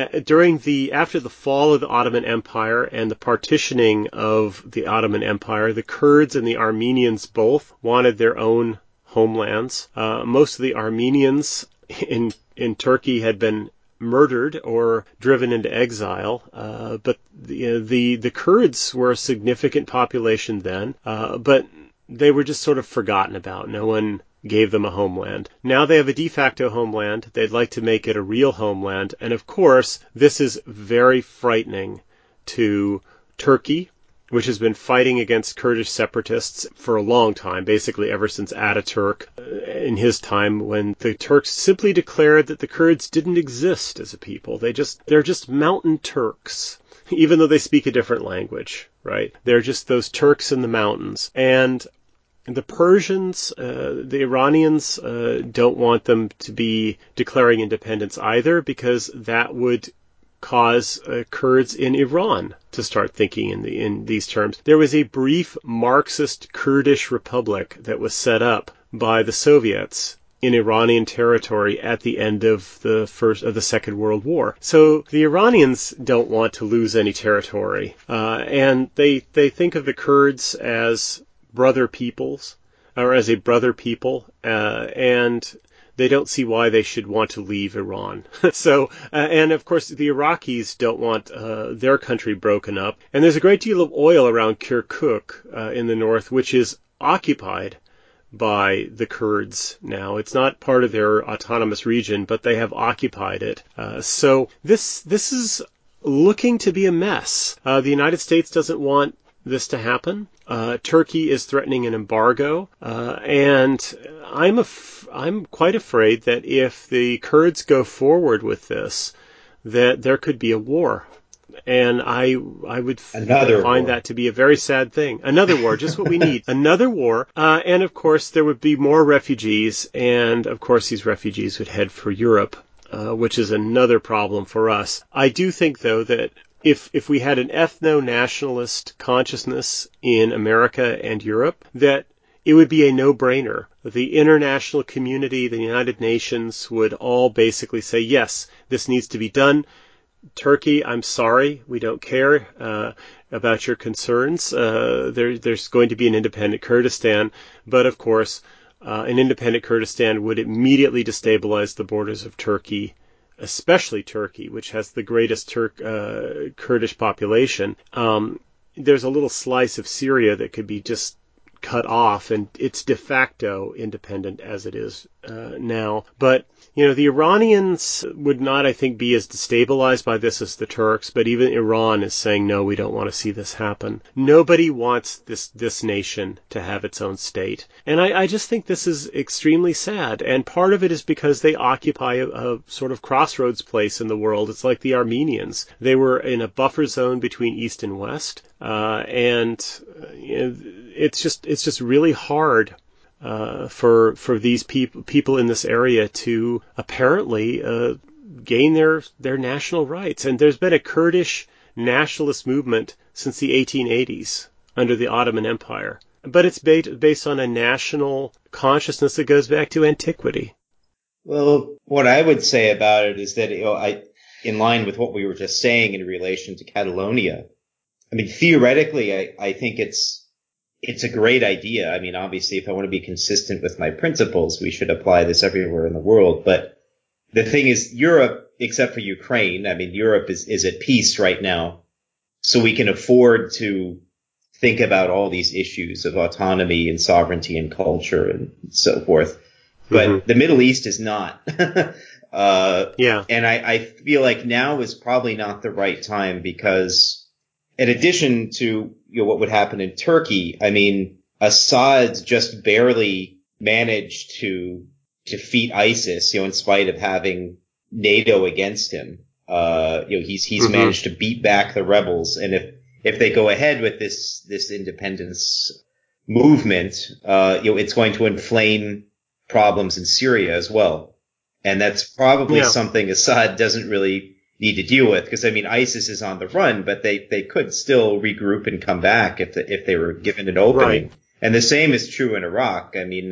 After the fall of the Ottoman Empire and the partitioning of the Ottoman Empire, the Kurds and the Armenians both wanted their own homelands. Most of the Armenians in Turkey had been murdered or driven into exile, but the Kurds were a significant population then, but they were just sort of forgotten about. No one gave them a homeland. Now they have a de facto homeland. They'd like to make it a real homeland. And of course, this is very frightening to Turkey, which has been fighting against Kurdish separatists for a long time, basically ever since Ataturk in his time, when the Turks simply declared that the Kurds didn't exist as a people. They're just mountain Turks, even though they speak a different language, right? They're just those Turks in the mountains. And the Persians, the Iranians, don't want them to be declaring independence either, because that would cause Kurds in Iran to start thinking in these terms. There was a brief Marxist Kurdish republic that was set up by the Soviets in Iranian territory at the end of the Second World War. So the Iranians don't want to lose any territory, and they think of the Kurds as brother peoples, or as a brother people, and they don't see why they should want to leave Iran. So, and of course, the Iraqis don't want their country broken up. And there's a great deal of oil around Kirkuk in the north, which is occupied by the Kurds now. It's not part of their autonomous region, but they have occupied it. So this is looking to be a mess. The United States doesn't want this to happen. Turkey is threatening an embargo, and I'm quite afraid that if the Kurds go forward with this, that there could be a war. And I would find that to be a very sad thing. Another war, just what we need. Another war. And of course, there would be more refugees. And of course, these refugees would head for Europe, which is another problem for us. I do think, though, that if we had an ethno-nationalist consciousness in America and Europe, that it would be a no-brainer. The international community, the United Nations, would all basically say, yes, this needs to be done. Turkey, I'm sorry, we don't care about your concerns. There's going to be an independent Kurdistan, but of course, an independent Kurdistan would immediately destabilize the borders of Turkey, especially Turkey, which has the greatest Kurdish population. There's a little slice of Syria that could be just cut off, and it's de facto independent as it is now. But the Iranians would not, I think, be as destabilized by this as the Turks, but even Iran is saying, no, we don't want to see this happen. Nobody wants this nation to have its own state. And I just think this is extremely sad. And part of it is because they occupy a sort of crossroads place in the world. It's like the Armenians. They were in a buffer zone between East and West, and it's just really hard for these people in this area to apparently gain their national rights. And there's been a Kurdish nationalist movement since the 1880s under the Ottoman Empire. But it's based on a national consciousness that goes back to antiquity. Well, what I would say about it is that, in line with what we were just saying in relation to Catalonia, I mean, theoretically, I think it's it's a great idea. I mean, obviously, if I want to be consistent with my principles, we should apply this everywhere in the world. But the thing is, Europe, except for Ukraine, I mean, Europe is at peace right now. So we can afford to think about all these issues of autonomy and sovereignty and culture and so forth. But the Middle East is not. And I feel like now is probably not the right time because in addition to what would happen in Turkey, I mean, Assad just barely managed to defeat ISIS, in spite of having NATO against him. He's managed to beat back the rebels. And if they go ahead with this independence movement, it's going to inflame problems in Syria as well. And that's probably something Assad doesn't really need to deal with, because I mean, ISIS is on the run, but they could still regroup and come back if they were given an opening. Right. And the same is true in Iraq. I mean,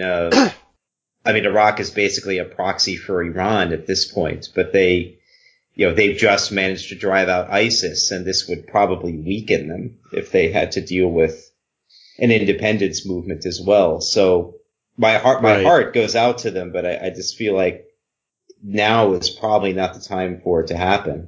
Iraq is basically a proxy for Iran at this point, but they've just managed to drive out ISIS, and this would probably weaken them if they had to deal with an independence movement as well. So my heart goes out to them, but I just feel like now is probably not the time for it to happen.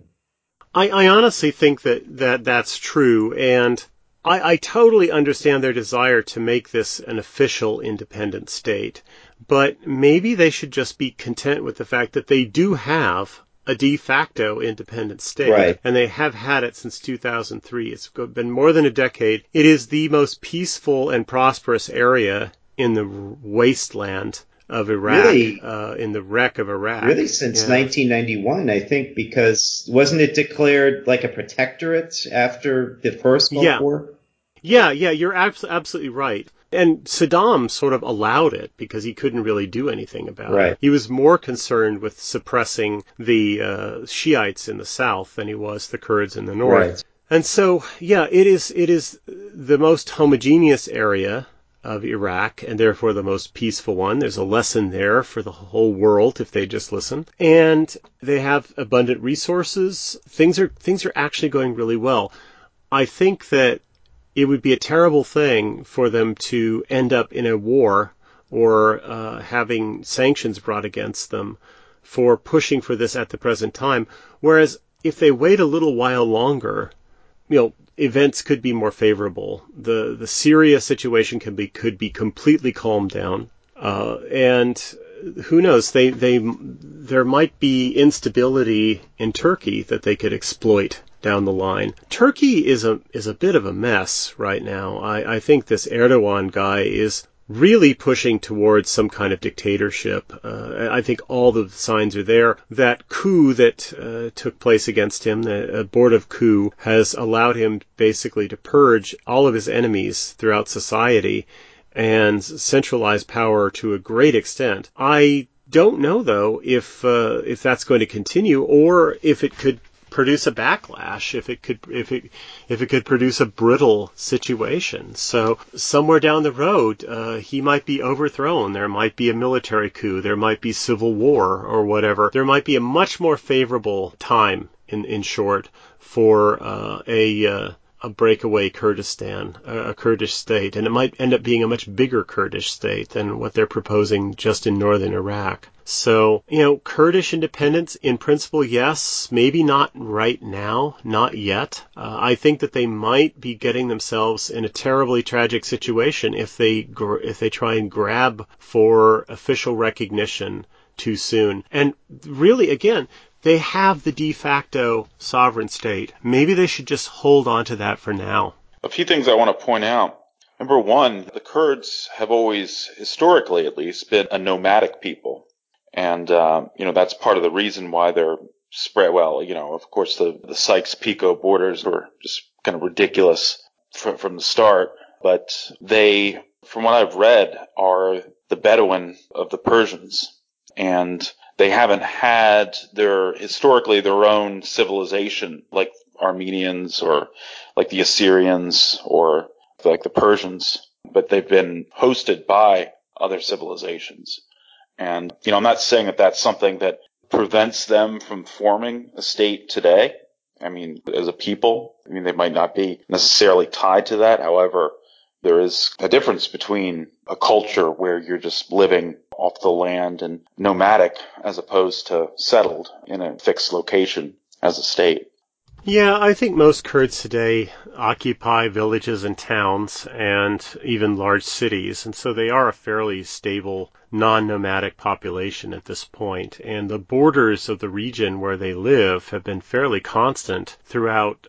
I honestly think that's true, and I totally understand their desire to make this an official independent state, but maybe they should just be content with the fact that they do have a de facto independent state, right. And they have had it since 2003. It's been more than a decade. It is the most peaceful and prosperous area in the wasteland of Iraq, really, in the wreck of Iraq. Really since 1991, I think, because wasn't it declared like a protectorate after the first Gulf War? Yeah, you're absolutely right. And Saddam sort of allowed it because he couldn't really do anything about it. He was more concerned with suppressing the Shiites in the south than he was the Kurds in the north. Right. And so, it is the most homogeneous area of Iraq, and therefore the most peaceful one. There's a lesson there for the whole world if they just listen. And they have abundant resources. Things are actually going really well. I think that it would be a terrible thing for them to end up in a war or having sanctions brought against them for pushing for this at the present time. Whereas if they wait a little while longer, events could be more favorable. The Syria situation could be completely calmed down, and who knows? There might be instability in Turkey that they could exploit down the line. Turkey is a bit of a mess right now. I think this Erdogan guy is really pushing towards some kind of dictatorship. I think all the signs are there. That coup that took place against him, the abortive coup, has allowed him basically to purge all of his enemies throughout society and centralize power to a great extent. I don't know, though, if that's going to continue or if it could produce a backlash, if it could produce a brittle situation. So somewhere down the road, he might be overthrown. There might be a military coup. There might be civil war or whatever. There might be a much more favorable time, in short, for a breakaway Kurdistan, a Kurdish state, and it might end up being a much bigger Kurdish state than what they're proposing just in northern Iraq. So, Kurdish independence, in principle, yes, maybe not right now, not yet. I think that they might be getting themselves in a terribly tragic situation if they try and grab for official recognition too soon. And really, again, they have the de facto sovereign state. Maybe they should just hold on to that for now. A few things I want to point out. Number one, the Kurds have always, historically at least, been a nomadic people. And, that's part of the reason why they're spread. Well, of course, the Sykes-Picot borders were just kind of ridiculous from the start. But they, from what I've read, are the Bedouin of the Persians. And they haven't had historically their own civilization like Armenians or like the Assyrians or like the Persians, but they've been hosted by other civilizations. And, I'm not saying that that's something that prevents them from forming a state today. I mean, as a people, they might not be necessarily tied to that. However, there is a difference between a culture where you're just living off the land and nomadic as opposed to settled in a fixed location as a state. Yeah, I think most Kurds today occupy villages and towns and even large cities, and so they are a fairly stable, non-nomadic population at this point. And the borders of the region where they live have been fairly constant throughout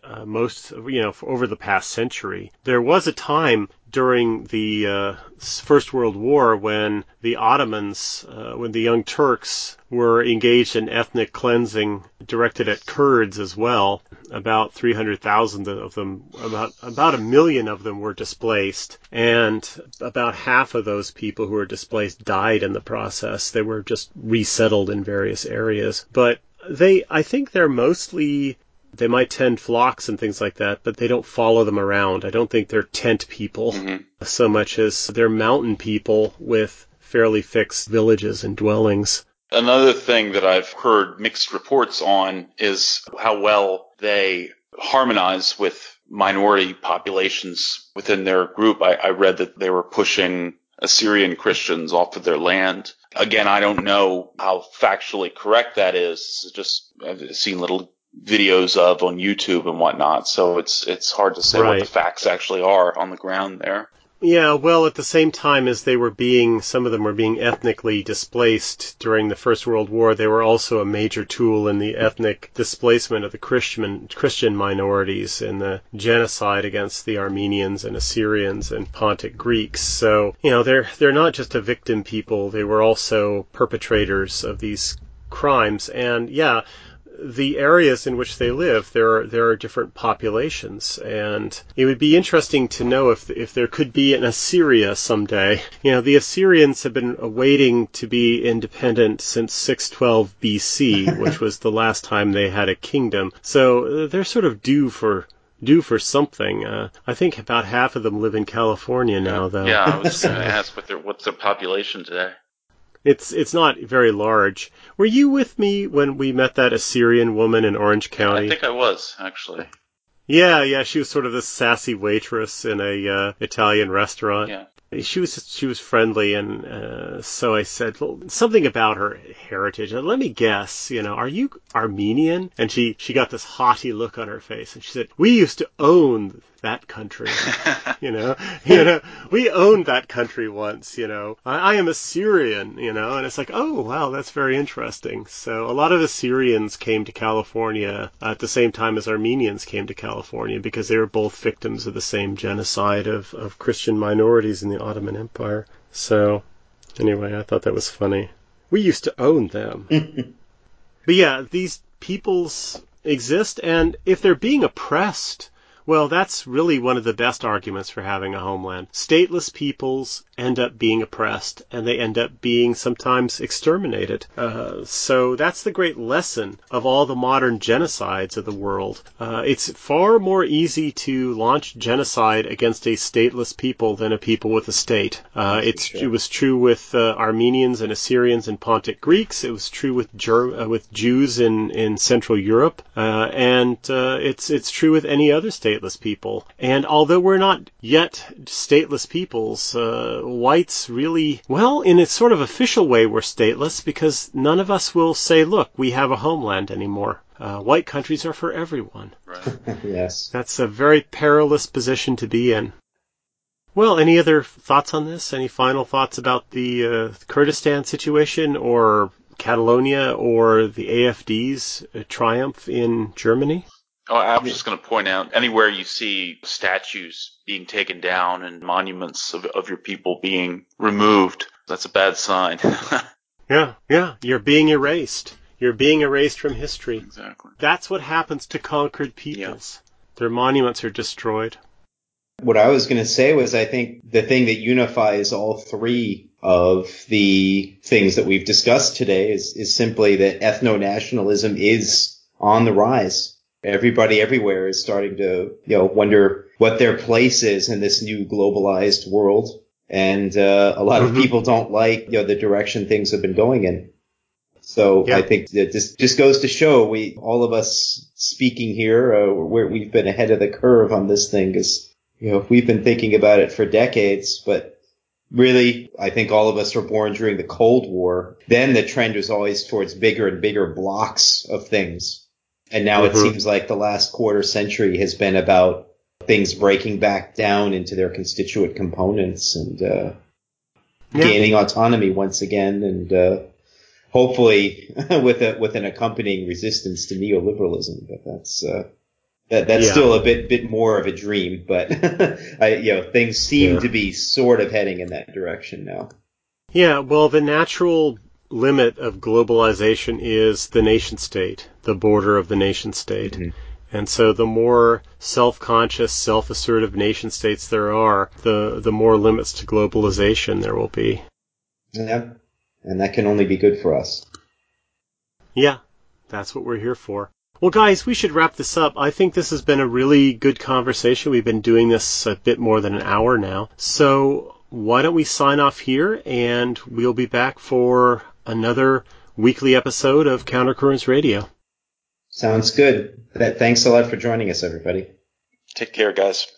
over the past century. There was a time during the First World War when the Ottomans, when the Young Turks were engaged in ethnic cleansing directed at Kurds as well. About 300,000 of them, about 1 million of them were displaced, and about half of those people who were displaced died in the process. They were just resettled in various areas. But I think they're mostly, they might tend flocks and things like that, but they don't follow them around. I don't think they're tent people so much as they're mountain people with fairly fixed villages and dwellings. Another thing that I've heard mixed reports on is how well they harmonize with minority populations within their group. I read that they were pushing Assyrian Christians off of their land. Again, I don't know how factually correct that is. It's just I've seen little videos of on YouTube and whatnot, so it's hard to say what the facts actually are on the ground there. Yeah, well, at the same time as some of them were being ethnically displaced during the First World War, they were also a major tool in the ethnic displacement of the Christian minorities in the genocide against the Armenians and Assyrians and Pontic Greeks. So, they're not just a victim people, they were also perpetrators of these crimes. And the areas in which they live, there are different populations, and it would be interesting to know if there could be an Assyria someday. The Assyrians have been waiting to be independent since 612 BC, which was the last time they had a kingdom. So they're sort of due for something. I think about half of them live in California now, though. Yeah, I was going to ask what's their population today. It's not very large. Were you with me when we met that Assyrian woman in Orange County? I think I was, actually. Yeah, she was sort of this sassy waitress in a Italian restaurant. Yeah. She was friendly, and so I said, well, something about her heritage. Let me guess, are you Armenian? And she got this haughty look on her face, and she said, we used to own that country. We owned that country once. I am Assyrian. And it's like, oh wow, that's very interesting. So a lot of Assyrians came to California at the same time as Armenians came to California because they were both victims of the same genocide of Christian minorities in the Ottoman Empire. So anyway, I thought that was funny. We used to own them. But yeah, these peoples exist, and if they're being oppressed, well, that's really one of the best arguments for having a homeland. Stateless peoples end up being oppressed, and they end up being sometimes exterminated. So that's the great lesson of all the modern genocides of the world. It's far more easy to launch genocide against a stateless people than a people with a state. It was true with Armenians and Assyrians and Pontic Greeks. It was true with Jews in Central Europe, and it's true with any other stateless people. And although we're not yet stateless peoples, whites really, well, in a sort of official way, we're stateless because none of us will say, look, we have a homeland anymore. White countries are for everyone. Right. Yes. That's a very perilous position to be in. Well, any other thoughts on this? Any final thoughts about the Kurdistan situation or Catalonia or the AfD's triumph in Germany? Oh, I was just going to point out, anywhere you see statues being taken down and monuments of your people being removed, that's a bad sign. Yeah, you're being erased. You're being erased from history. Exactly. That's what happens to conquered peoples. Yeah. Their monuments are destroyed. What I was going to say was I think the thing that unifies all three of the things that we've discussed today is simply that ethno-nationalism is on the rise. Everybody everywhere is starting to, wonder what their place is in this new globalized world. And a lot of people don't like, the direction things have been going in. So I think that this just goes to show all of us speaking here, we've been ahead of the curve on this thing because, we've been thinking about it for decades, but really, I think all of us were born during the Cold War. Then the trend was always towards bigger and bigger blocks of things. And now it seems like the last quarter century has been about things breaking back down into their constituent components and gaining autonomy once again, and hopefully with an accompanying resistance to neoliberalism. But that's still a bit more of a dream. But things seem to be sort of heading in that direction now. Yeah, well, the natural limit of globalization is the nation state, the border of the nation state. Mm-hmm. And so the more self-conscious, self-assertive nation states there are, the more limits to globalization there will be. Yeah, and that can only be good for us. Yeah, that's what we're here for. Well, guys, we should wrap this up. I think this has been a really good conversation. We've been doing this a bit more than an hour now. So why don't we sign off here, and we'll be back for another weekly episode of Countercurrents Radio. Sounds good. Thanks a lot for joining us, everybody. Take care, guys.